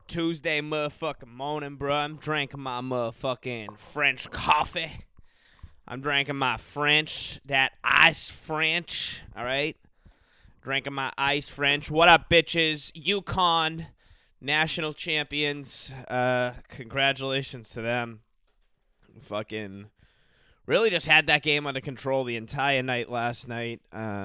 Tuesday motherfucking morning, bro. I'm drinking my motherfucking French coffee. I'm drinking my French, that ice French, all right? Drinking my ice French. What up, bitches? UConn, national champions. Congratulations to them. Fucking really just had that game under control the entire night last night.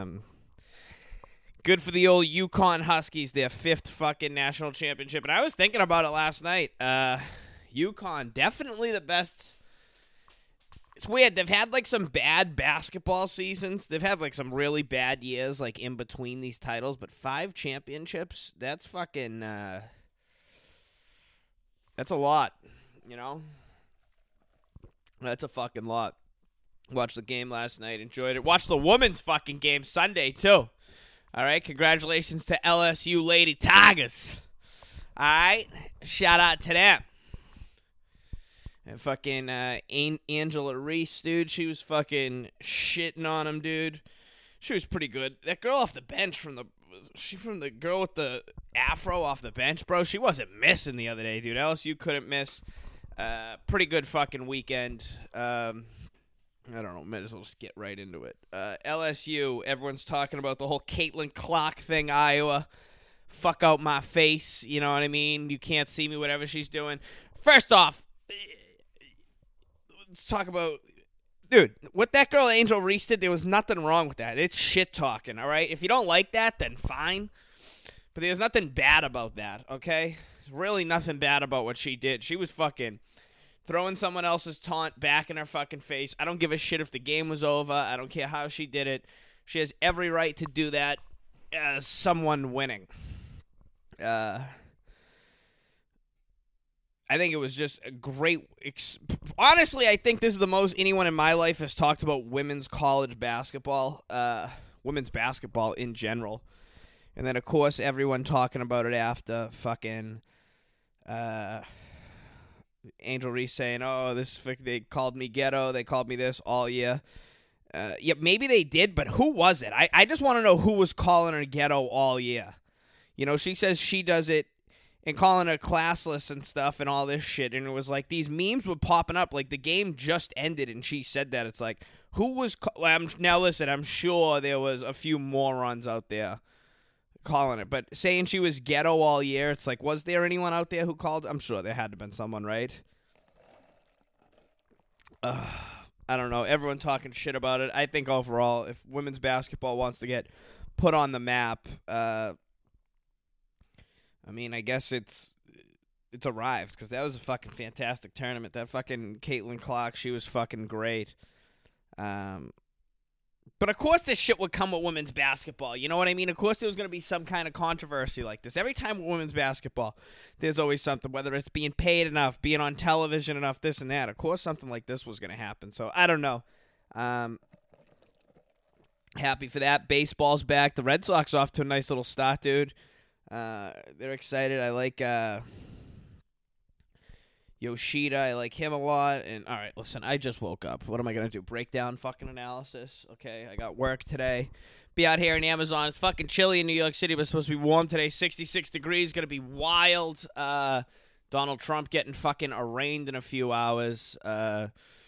Good for the old UConn Huskies, their 5th fucking national championship. And I was thinking about it last night. UConn, definitely the best. It's weird. They've had, like, some bad basketball seasons. They've had, like, some really bad years, like, in between these titles. But 5 championships, that's fucking, that's a lot, you know? That's a fucking lot. Watched the game last night. Enjoyed it. Watched the women's fucking game Sunday, too. All right, congratulations to LSU Lady Tigers. All right, shout out to them. And fucking Angela Reese, dude, she was fucking shitting on him, dude. She was pretty good. That girl off the bench from the girl with the afro off the bench, bro. She wasn't missing the other day, dude. LSU couldn't miss. Pretty good fucking weekend. I don't know. Might as well just get right into it. LSU, everyone's talking about the whole Caitlin Clark thing, Iowa. Fuck out my face, you know what I mean? You can't see me, whatever she's doing. First off, let's talk about... Dude, what that girl Angel Reese did, there was nothing wrong with that. It's shit-talking, all right? If you don't like that, then fine. But there's nothing bad about that, okay? There's really nothing bad about what she did. She was fucking... throwing someone else's taunt back in her fucking face. I don't give a shit if the game was over. I don't care how she did it. She has every right to do that as someone winning. I think it was just a great... Honestly, I think this is the most anyone in my life has talked about women's college basketball. Women's basketball in general. And then, of course, everyone talking about it after fucking... Angel Reese saying, oh, they called me ghetto, they called me this all year. Yeah, maybe they did, but who was it? I just want to know who was calling her ghetto all year. You know, she says she does it and calling her classless and stuff and all this shit, and it was like these memes were popping up, like the game just ended and she said that. It's like, who was... now listen, I'm sure there was a few morons out there calling it, but saying she was ghetto all year, it's like, was there anyone out there who called? I'm sure there had to have been someone, right? I don't know. Everyone talking shit about it. I think overall, if women's basketball wants to get put on the map, I mean, I guess it's arrived, because that was a fucking fantastic tournament. That fucking Caitlin Clark, she was fucking great. But of course this shit would come with women's basketball. You know what I mean? Of course there was going to be some kind of controversy like this. Every time with women's basketball, there's always something, whether it's being paid enough, being on television enough, this and that. Of course something like this was going to happen. So I don't know. Happy for that. Baseball's back. The Red Sox off to a nice little start, dude. They're excited. I like... Yoshida, I like him a lot. And all right, listen, I just woke up. What am I gonna do? Breakdown fucking analysis? Okay, I got work today. Be out here in Amazon. It's fucking chilly in New York City, but it's supposed to be warm today. 66 degrees, gonna be wild. Donald Trump getting fucking arraigned in a few hours. I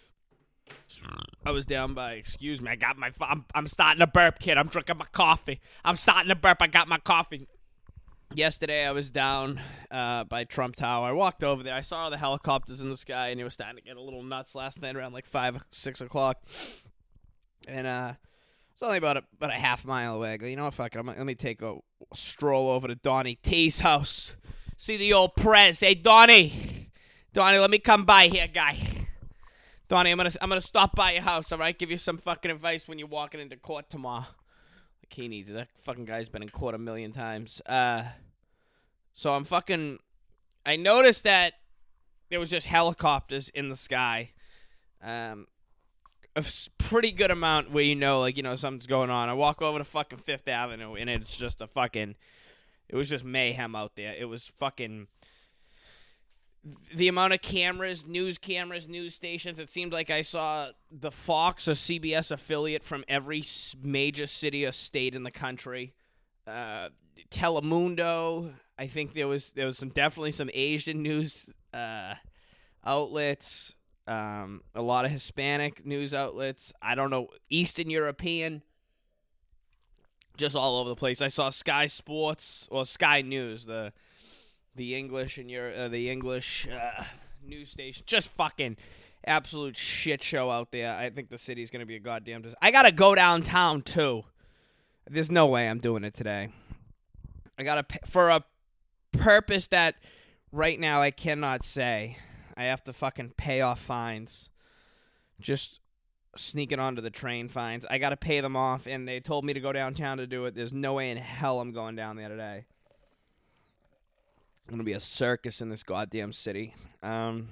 was down by, excuse me, I got my, I'm starting to burp, kid. I'm drinking my coffee. I'm starting to burp. I got my coffee. Yesterday, I was down by Trump Tower. I walked over there. I saw all the helicopters in the sky, and it was starting to get a little nuts last night around like 5, 6 o'clock. And it's only about a half mile away. I go, you know what, fuck it. Let me take a stroll over to Donnie T's house. See the old prez. Hey, Donnie, let me come by here, guy. Donnie, I'm gonna stop by your house, all right? Give you some fucking advice when you're walking into court tomorrow. Like he needs it. That fucking guy's been in court a million times. So I noticed that there was just helicopters in the sky. A pretty good amount where something's going on. I walk over to fucking Fifth Avenue, and it's just it was just mayhem out there. It was fucking... The amount of cameras, news stations, it seemed like I saw the Fox or CBS affiliate from every major city or state in the country. Telemundo, I think there was definitely some Asian news outlets, a lot of Hispanic news outlets. I don't know, Eastern European, just all over the place. I saw Sky Sports or Sky News, the English and the English news station. Just fucking absolute shit show out there. I think the city's gonna be a goddamn disaster. I gotta go downtown too. There's no way I'm doing it today. I gotta for a purpose that right now I cannot say. I have to fucking pay off fines. Just sneaking onto the train fines. I gotta pay them off, and they told me to go downtown to do it. There's no way in hell I'm going down there today. I'm gonna be a circus in this goddamn city. So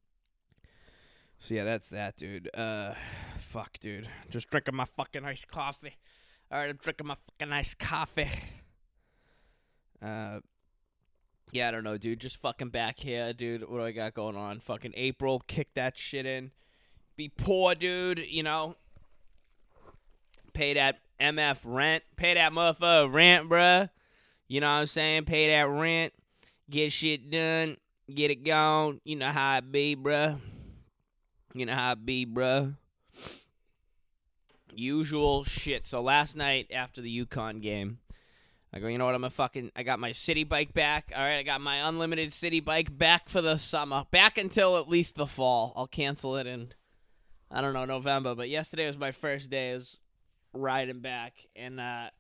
yeah, that's that, dude. Fuck, dude. Just drinking my fucking iced coffee. Alright, I'm drinking my fucking iced coffee. Yeah, I don't know, dude. Just fucking back here, dude. What do I got going on? Fucking April, kick that shit in. Be poor, dude, you know. Pay that MF rent. Pay that motherfucker rent, bruh. You know what I'm saying? Pay that rent. Get shit done. Get it gone. You know how it be, bruh. You know how it be, bruh. Usual shit. So last night after the UConn game, I go, you know what, I got my city bike back. All right, I got my unlimited city bike back for the summer. Back until at least the fall. I'll cancel it in, I don't know, November. But yesterday was my first day. I was riding back. And I'm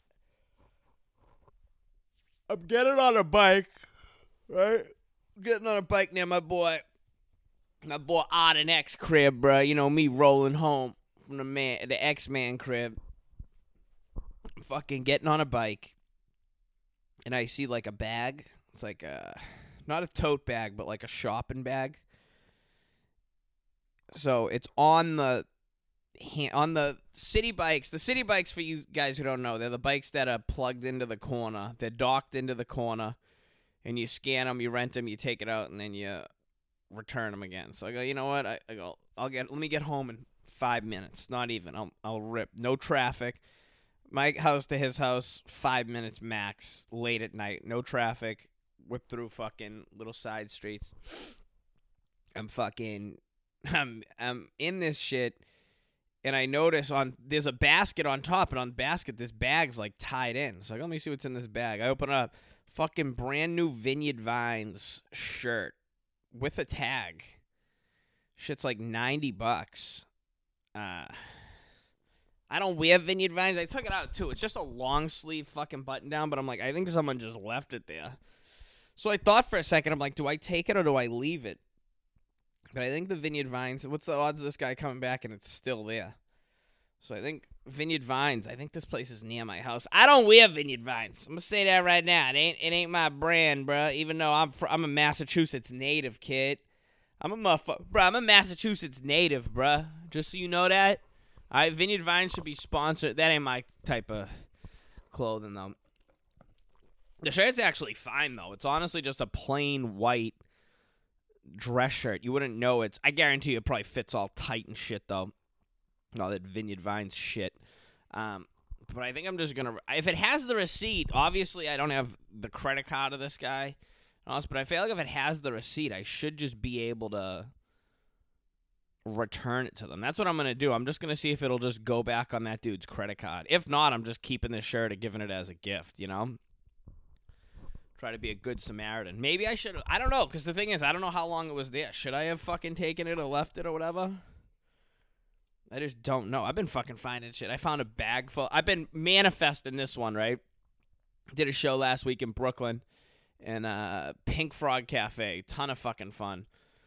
getting on a bike, right? Getting on a bike near my boy Odd and X crib, bro. You know, me rolling home from the X-Man crib. I'm fucking getting on a bike. And I see like a bag. It's like not a tote bag, but like a shopping bag. So it's on the city bikes. The city bikes, for you guys who don't know, they're the bikes that are plugged into the corner. They're docked into the corner, and you scan them, you rent them, you take it out, and then you return them again. So I go, you know what? I go, let me get home in 5 minutes. Not even. I'll rip. No traffic. My house to his house, 5 minutes max, late at night. No traffic. Whip through fucking little side streets. I'm in this shit, and I notice there's a basket on top, and on the basket, this bag's like tied in. So let me see what's in this bag. I open it up. Fucking brand new Vineyard Vines shirt with a tag. Shit's like $90. I don't wear Vineyard Vines. I took it out, too. It's just a long-sleeve fucking button-down, but I'm like, I think someone just left it there. So I thought for a second, I'm like, do I take it or do I leave it? But I think the Vineyard Vines, what's the odds of this guy coming back and it's still there? So I think Vineyard Vines, I think this place is near my house. I don't wear Vineyard Vines. I'm going to say that right now. It ain't my brand, bro. Even though I'm a Massachusetts native, kid. I'm a Massachusetts native, bro. Just so you know that. All right, Vineyard Vines should be sponsored. That ain't my type of clothing, though. The shirt's actually fine, though. It's honestly just a plain white dress shirt. You wouldn't know it's... I guarantee you it probably fits all tight and shit, though. All that Vineyard Vines shit. But I think I'm just going to... If it has the receipt, obviously I don't have the credit card of this guy. But I feel like if it has the receipt, I should just be able to return it to them. That's what I'm going to do. I'm just going to see if it'll just go back on that dude's credit card. If not, I'm just keeping this shirt and giving it as a gift, you know? Try to be a good Samaritan. Maybe I should... I don't know, because the thing is, I don't know how long it was there. Should I have fucking taken it or left it or whatever? I just don't know. I've been fucking finding shit. I found a bag full... I've been manifesting this one, right? Did a show last week in Brooklyn and Pink Frog Cafe. Ton of fucking fun.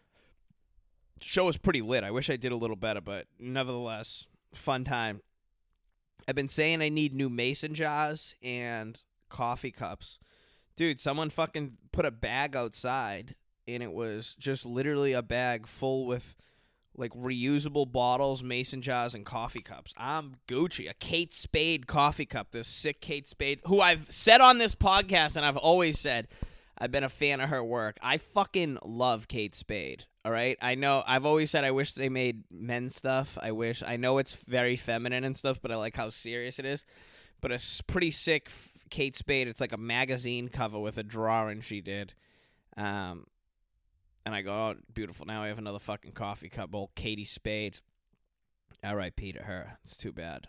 Show was pretty lit. I wish I did a little better, but nevertheless, fun time. I've been saying I need new mason jars and coffee cups. Dude, someone fucking put a bag outside, and it was just literally a bag full with, like, reusable bottles, mason jars, and coffee cups. I'm Gucci. A Kate Spade coffee cup. This sick Kate Spade, who I've said on this podcast, and I've always said I've been a fan of her work. I fucking love Kate Spade, all right? I know, I've always said I wish they made men's stuff. I know it's very feminine and stuff, but I like how serious it is. But a pretty sick Kate Spade. It's like a magazine cover with a drawing she did. And I go, oh, beautiful. Now I have another fucking coffee cup. Old Katie Spade. R.I.P. to her. It's too bad.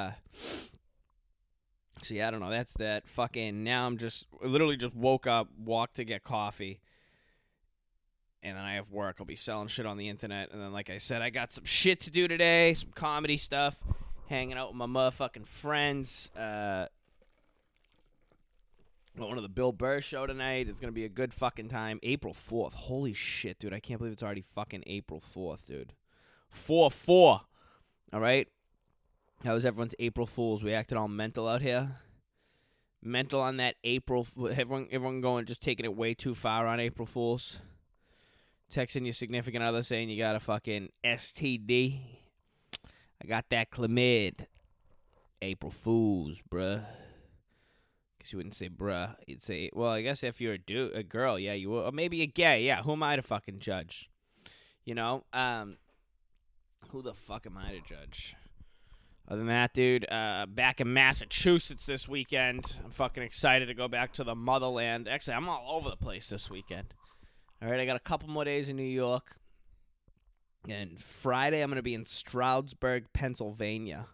So, yeah, I don't know. That's that. Fucking, now I'm literally just woke up, walked to get coffee. And then I have work. I'll be selling shit on the internet. And then, like I said, I got some shit to do today. Some comedy stuff. Hanging out with my motherfucking friends. Going to the Bill Burr show tonight. It's going to be a good fucking time. April 4th. Holy shit, dude. I can't believe it's already fucking April 4th, dude. 4-4. All right? How was everyone's April Fools? We acted all mental out here. Mental on that April. Everyone going, just taking it way too far on April Fools. Texting your significant other saying you got a fucking STD. I got that chlamyd. April Fools, bruh. Guess you wouldn't say bruh. You'd say, well, I guess if you're a girl, yeah, you will. Or maybe a gay, yeah. Who am I to fucking judge? You know? Who the fuck am I to judge? Other than that, dude, back in Massachusetts this weekend. I'm fucking excited to go back to the motherland. Actually, I'm all over the place this weekend. All right, I got a couple more days in New York. And Friday, I'm going to be in Stroudsburg, Pennsylvania.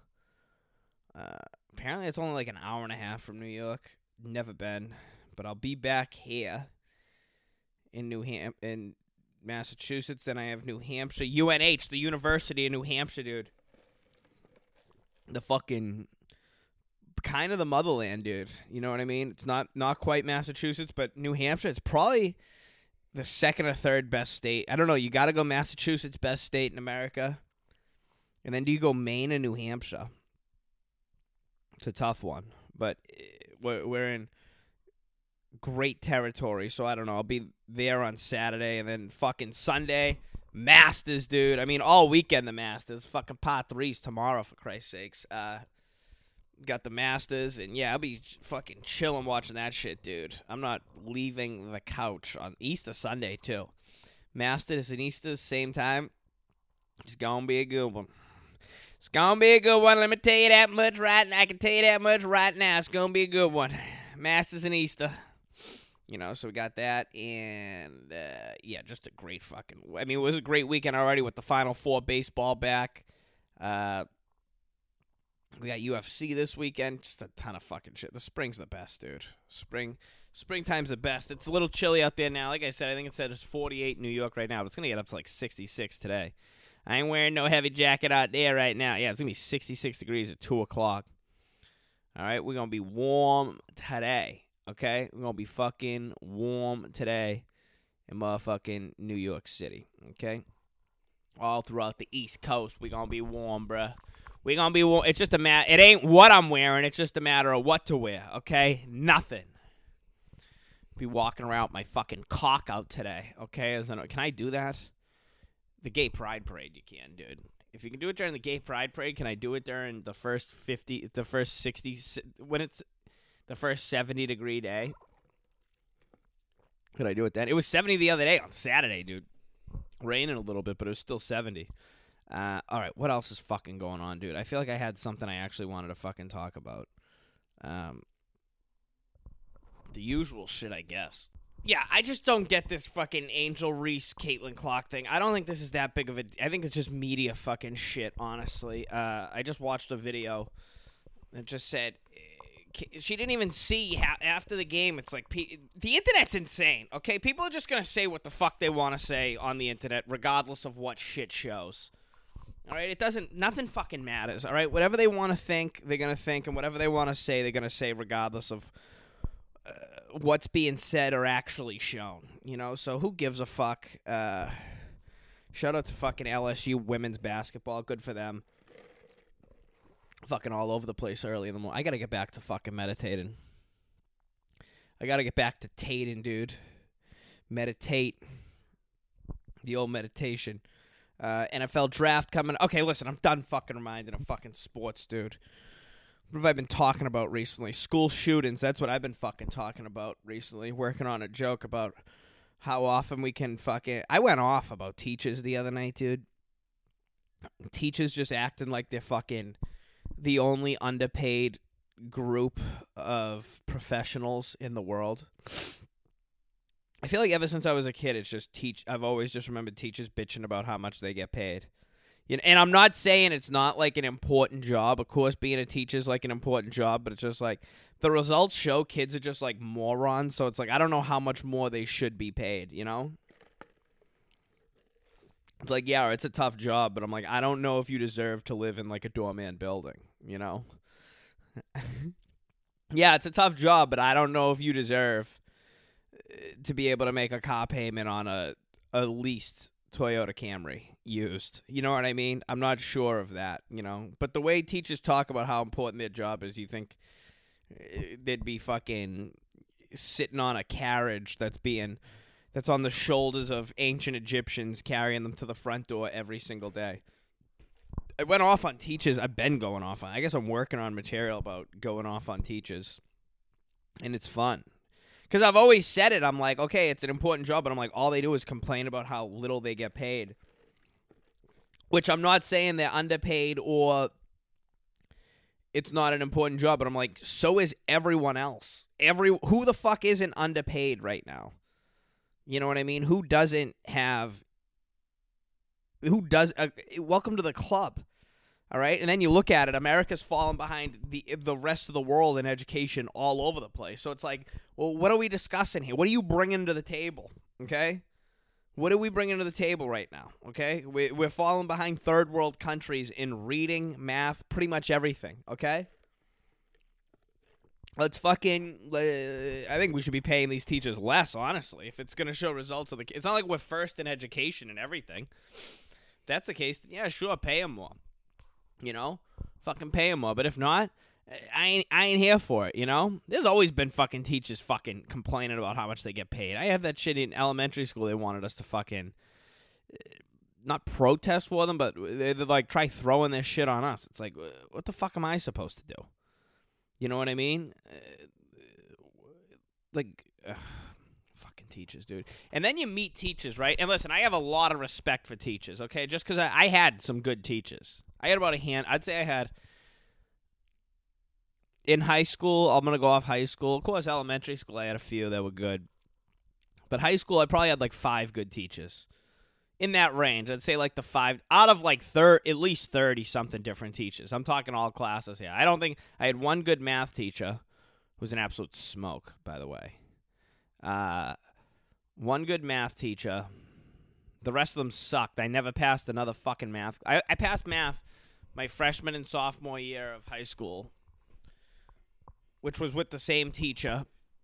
Apparently, it's only like an hour and a half from New York. Never been. But I'll be back here in in Massachusetts. Then I have New Hampshire. UNH, the University of New Hampshire, dude. The fucking... kind of the motherland, dude. You know what I mean? It's not quite Massachusetts, but New Hampshire, it's probably... the second or third best state. I don't know. You got to go Massachusetts, best state in America. And then do you go Maine and New Hampshire? It's a tough one. But we're in great territory. So I don't know. I'll be there on Saturday. And then fucking Sunday, Masters, dude. I mean, all weekend the Masters. Fucking part 3's tomorrow, for Christ's sakes. Got the Masters, and yeah, I'll be fucking chilling watching that shit, dude. I'm not leaving the couch on Easter Sunday, too. Masters and Easter, same time. It's gonna be a good one. It's gonna be a good one. Let me tell you that much right now. I can tell you that much right now. It's gonna be a good one. Masters and Easter. You know, so we got that, and yeah, just a great fucking... I mean, it was a great weekend already with the Final Four baseball back. We got UFC this weekend. Just a ton of fucking shit. The spring's the best, dude. Springtime's the best. It's a little chilly out there now. Like I said, I think it said it's 48 in New York right now, but it's going to get up to like 66 today. I ain't wearing no heavy jacket out there right now. Yeah, it's going to be 66 degrees at 2 o'clock. All right, we're going to be warm today, okay? We're going to be fucking warm today in motherfucking New York City, okay? All throughout the East Coast, we're going to be warm, bruh. We're going to be warm. It's just a matter. It ain't what I'm wearing. It's just a matter of what to wear, okay? Nothing. Be walking around with my fucking cock out today, okay? Can I do that? The Gay Pride Parade, you can, dude. If you can do it during the Gay Pride Parade, can I do it during the first 60, when it's the first 70-degree day? Could I do it then? It was 70 the other day on Saturday, dude. Raining a little bit, but it was still 70. All right, what else is fucking going on, dude? I feel like I had something I actually wanted to fucking talk about. The usual shit, I guess. Yeah, I just don't get this fucking Angel Reese, Caitlin Clark thing. I don't think this is that big of a... I think it's just media fucking shit, honestly. I just watched a video that just said... She didn't even see after the game. It's like... The internet's insane, okay? People are just going to say what the fuck they want to say on the internet, regardless of what shit shows. All right? It doesn't... Nothing fucking matters, all right? Whatever they want to think, they're going to think, and whatever they want to say, they're going to say regardless of... what's being said or actually shown, you know? So who gives a fuck? Shout out to fucking LSU women's basketball. Good for them. Fucking all over the place early in the morning. I gotta get back to fucking meditating. I gotta get back to tating, dude. Meditate. The old meditation. NFL draft coming. Okay, listen, I'm done fucking reminding of fucking sports, dude. What have I been talking about recently? School shootings. That's what I've been fucking talking about recently. Working on a joke about how often we can fucking... I went off about teachers the other night, dude. Teachers just acting like they're fucking the only underpaid group of professionals in the world. I feel like ever since I was a kid, it's just I've always just remembered teachers bitching about how much they get paid. And I'm not saying it's not like an important job. Of course, being a teacher is like an important job, but it's just like the results show kids are just like morons. So it's like I don't know how much more they should be paid, you know? It's like, yeah, it's a tough job, but I'm like, I don't know if you deserve to live in like a doorman building, you know? Yeah, it's a tough job, but I don't know if you deserve to be able to make a car payment on a leased Toyota Camry used. You know what I mean? I'm not sure of that, you know? But the way teachers talk about how important their job is, you think they'd be fucking sitting on a carriage that's on the shoulders of ancient Egyptians carrying them to the front door every single day. I went off on teachers. I've been going off on. I guess I'm working on material about going off on teachers. And it's fun. Because I've always said it. I'm like, okay, it's an important job, but I'm like, all they do is complain about how little they get paid. Which I'm not saying they're underpaid or it's not an important job, but I'm like, so is everyone else. Who the fuck isn't underpaid right now? You know what I mean? Who does? Welcome to the club. All right? And then you look at it, America's fallen behind the rest of the world in education all over the place. So it's like, well, what are we discussing here? What are you bringing to the table? Okay? What are we bringing to the table right now? Okay? We're falling behind third world countries in reading, math, pretty much everything. Okay? Let's I think we should be paying these teachers less, honestly, if it's going to show results of it's not like we're first in education and everything. If that's the case, then yeah, sure, pay them more. You know? Fucking pay them more. But if not, I ain't here for it, you know? There's always been fucking teachers fucking complaining about how much they get paid. I have that shit in elementary school. They wanted us to fucking not protest for them, but they'd like try throwing this shit on us. It's like, what the fuck am I supposed to do? You know what I mean? Fucking teachers, dude. And then you meet teachers, right? And listen, I have a lot of respect for teachers, okay? Just because I had some good teachers. I had about I'd say I had, in high school, I'm going to go off high school. Of course, elementary school, I had a few that were good. But high school, I probably had like 5 good teachers. In that range, I'd say like the 5 out of like at least 30-something different teachers. I'm talking all classes here. I don't think I had one good math teacher, who's an absolute smoke, by the way. One good math teacher. The rest of them sucked. I never passed another fucking math. I passed math my freshman and sophomore year of high school, which was with the same teacher.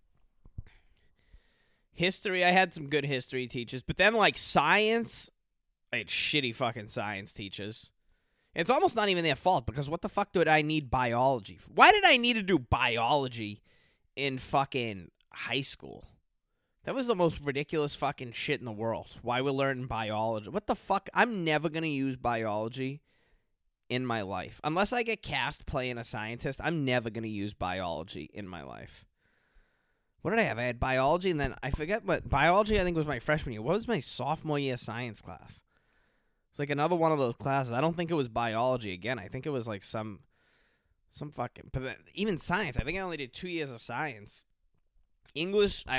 History, I had some good history teachers. But then, like, science, I had shitty fucking science teachers. It's almost not even their fault, because what the fuck did I need biology for? Why did I need to do biology in fucking high school? That was the most ridiculous fucking shit in the world. Why we're learning biology. What the fuck? I'm never going to use biology in my life. Unless I get cast playing a scientist, I'm never going to use biology in my life. What did I have? I had biology, and then I forget what biology I think was my freshman year. What was my sophomore year science class? It's like another one of those classes. I don't think it was biology again. I think it was like some fucking. But then, even science, I think I only did 2 years of science. English, I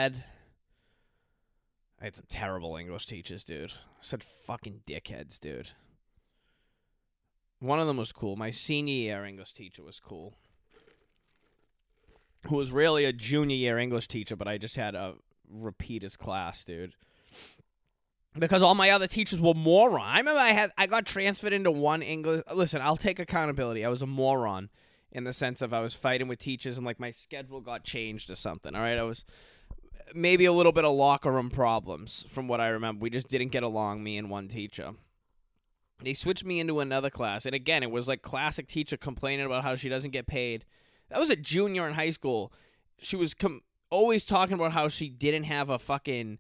had some terrible English teachers, dude. Such fucking dickheads, dude. One of them was cool. My senior year English teacher was cool. Who was really a junior year English teacher, but I just had to repeat his class, dude. Because all my other teachers were morons. I remember I got transferred into one English. Listen, I'll take accountability. I was a moron in the sense of I was fighting with teachers and like my schedule got changed or something. All right, I was maybe a little bit of locker room problems from what I remember. We just didn't get along, me and one teacher. They switched me into another class, and again, it was like classic teacher complaining about how she doesn't get paid. That was a junior in high school. She was always talking about how she didn't have a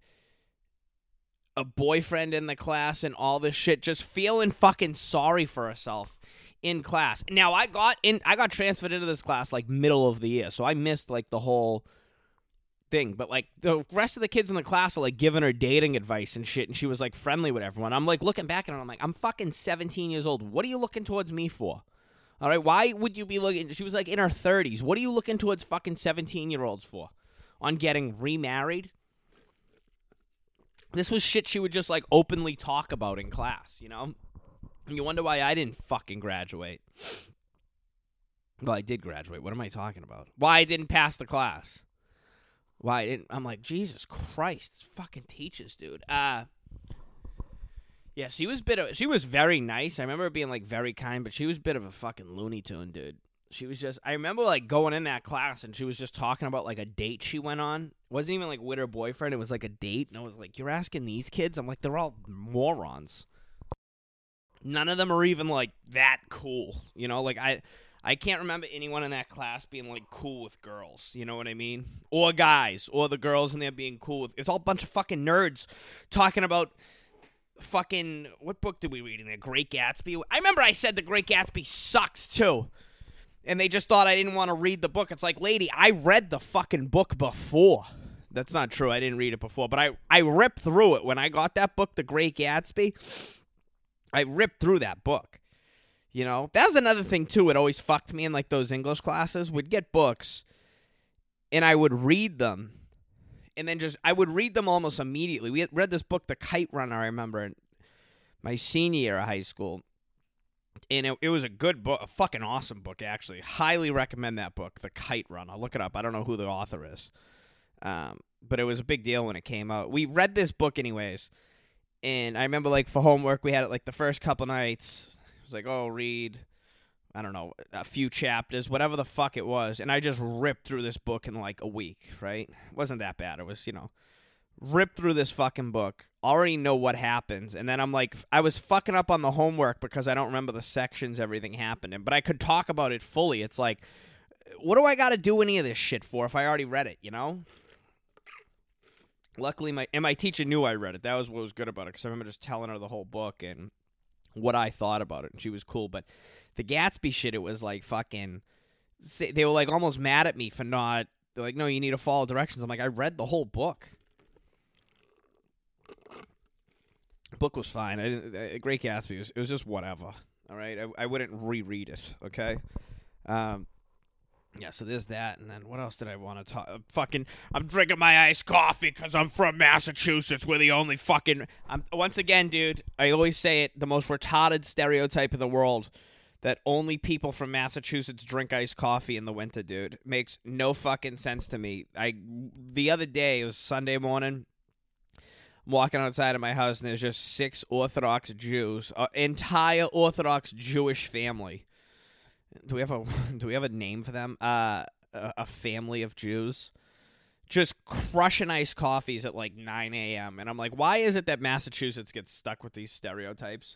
boyfriend in the class and all this shit, just feeling fucking sorry for herself in class. Now, I got transferred into this class like middle of the year, so I missed like the whole thing. But like the rest of the kids in the class are like giving her dating advice and shit, and she was like friendly with everyone. I'm like looking back at her, I'm like, I'm fucking 17 years old. What are you looking towards me for? All right, why would you be looking? She was like in her 30s. What are you looking towards fucking 17-year-olds for? On getting remarried? This was shit she would just like openly talk about in class, you know? And you wonder why I didn't fucking graduate. Well, I did graduate. What am I talking about? Why I didn't pass the class? Why I didn't? I'm like, Jesus Christ, fucking teachers, dude. Yeah, she was very nice. I remember her being like very kind, but she was a bit of a fucking Looney Tune, dude. She was just, I remember like going in that class and she was just talking about like a date she went on. It wasn't even like with her boyfriend. It was like a date. And I was like, you're asking these kids? I'm like, they're all morons. None of them are even like that cool. You know, like I can't remember anyone in that class being like cool with girls. You know what I mean? Or guys, or the girls in there being cool with, it's all a bunch of fucking nerds talking about fucking, what book did we read in there? Great Gatsby? I remember I said The Great Gatsby sucks too. And they just thought I didn't want to read the book. It's like, lady, I read the fucking book before. That's not true. I didn't read it before. But I ripped through it. When I got that book, The Great Gatsby, I ripped through that book. You know? That was another thing, too. It always fucked me in, like, those English classes. We'd get books, and I would read them. And then I would read them almost immediately. We had read this book, The Kite Runner, I remember, in my senior year of high school. And it was a good book, a fucking awesome book, actually. Highly recommend that book, The Kite Runner. Look it up. I don't know who the author is. But it was a big deal when it came out. We read this book anyways. And I remember, like, for homework, we had it, like, the first couple nights. It was like, oh, read, I don't know, a few chapters, whatever the fuck it was. And I just ripped through this book in, like, a week, right? It wasn't that bad. It was, you know, ripped through this fucking book. Already know what happens. And then I'm like, I was fucking up on the homework because I don't remember the sections everything happened in. But I could talk about it fully. It's like, what do I got to do any of this shit for if I already read it, you know? Luckily, my teacher knew I read it. That was what was good about it, because I remember just telling her the whole book and what I thought about it, and she was cool. But the Gatsby shit, it was like fucking, they were like almost mad at me for not, they're like, no, you need to follow directions. I'm like, I read the whole book. Book was fine. Great Gatsby, it was just whatever. All right, I wouldn't reread it, okay? Yeah, so there's that, and then what else did I want to talk? I'm drinking my iced coffee because I'm from Massachusetts. We're the only fucking... once again, dude, I always say it, the most retarded stereotype in the world, that only people from Massachusetts drink iced coffee in the winter, dude. Makes no fucking sense to me. The other day, it was Sunday morning, I'm walking outside of my house, and there's just 6 Orthodox Jews, entire Orthodox Jewish family. Do we have a name for them? A family of Jews just crushing iced coffees at like 9 a.m. And I'm like, why is it that Massachusetts gets stuck with these stereotypes?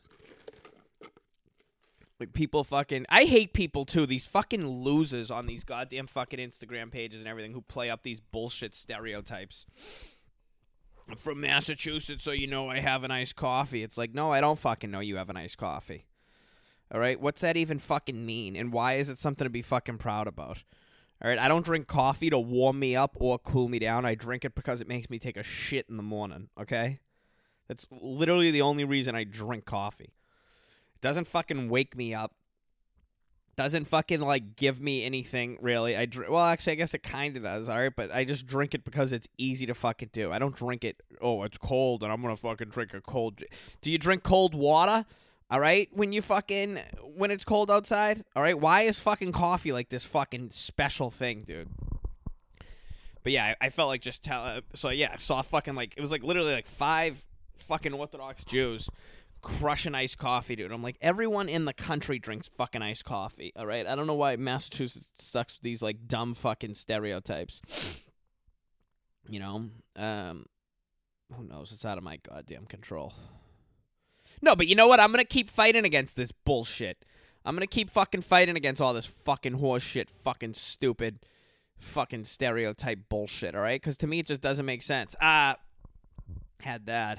Like, people fucking... I hate people, too. These fucking losers on these goddamn fucking Instagram pages and everything who play up these bullshit stereotypes. I'm from Massachusetts, so you know I have an iced coffee. It's like, no, I don't fucking know you have an iced coffee. All right, what's that even fucking mean? And why is it something to be fucking proud about? All right, I don't drink coffee to warm me up or cool me down. I drink it because it makes me take a shit in the morning, okay? That's literally the only reason I drink coffee. It doesn't fucking wake me up. Doesn't fucking, like, give me anything, really. Well, actually, I guess it kind of does, all right? But I just drink it because it's easy to fucking do. I don't drink it, oh, it's cold, and I'm going to fucking drink a cold... Do you drink cold water? All right, when it's cold outside, all right, why is fucking coffee like this fucking special thing, dude? But yeah, I felt like just so yeah, saw fucking like, it was like literally like 5 fucking Orthodox Jews crushing iced coffee, dude. I'm like, everyone in the country drinks fucking iced coffee, all right? I don't know why Massachusetts sucks with these like dumb fucking stereotypes. You know, who knows? It's out of my goddamn control. No, but you know what? I'm going to keep fighting against this bullshit. I'm going to keep fucking fighting against all this fucking horse shit, fucking stupid, fucking stereotype bullshit, all right? Because to me, it just doesn't make sense. Had that.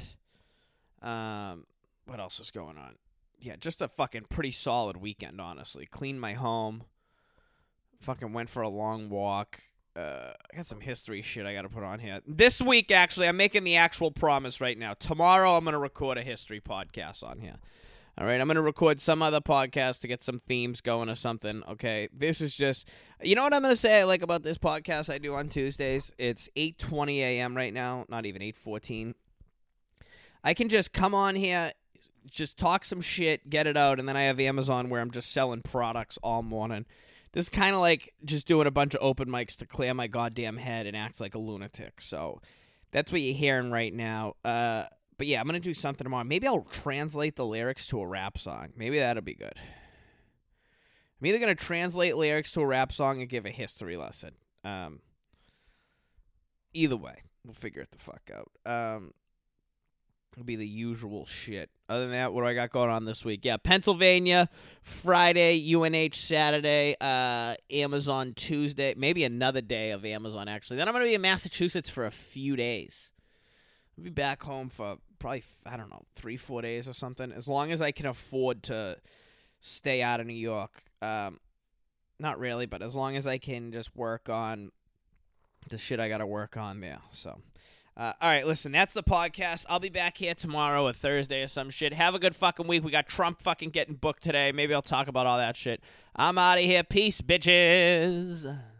What else is going on? Yeah, just a fucking pretty solid weekend, honestly. Cleaned my home. Fucking went for a long walk. I got some history shit I got to put on here. This week, actually, I'm making the actual promise right now. Tomorrow, I'm going to record a history podcast on here. All right, I'm going to record some other podcast to get some themes going or something, okay? This is just, you know what I'm going to say I like about this podcast I do on Tuesdays? It's 8:20 a.m. right now, not even 8:14. I can just come on here, just talk some shit, get it out, and then I have Amazon where I'm just selling products all morning. This is kind of like just doing a bunch of open mics to clear my goddamn head and act like a lunatic. So that's what you're hearing right now. But yeah, I'm going to do something tomorrow. Maybe I'll translate the lyrics to a rap song. Maybe that'll be good. I'm either going to translate lyrics to a rap song and give a history lesson. Either way, we'll figure it the fuck out. It'll be the usual shit. Other than that, what do I got going on this week? Yeah, Pennsylvania, Friday, UNH Saturday, Amazon Tuesday, maybe another day of Amazon, actually. Then I'm going to be in Massachusetts for a few days. I'll be back home for probably, 3-4 days or something, as long as I can afford to stay out of New York. Not really, but as long as I can just work on the shit I got to work on there, so... all right, listen, that's the podcast. I'll be back here tomorrow or Thursday or some shit. Have a good fucking week. We got Trump fucking getting booked today. Maybe I'll talk about all that shit. I'm out of here. Peace, bitches.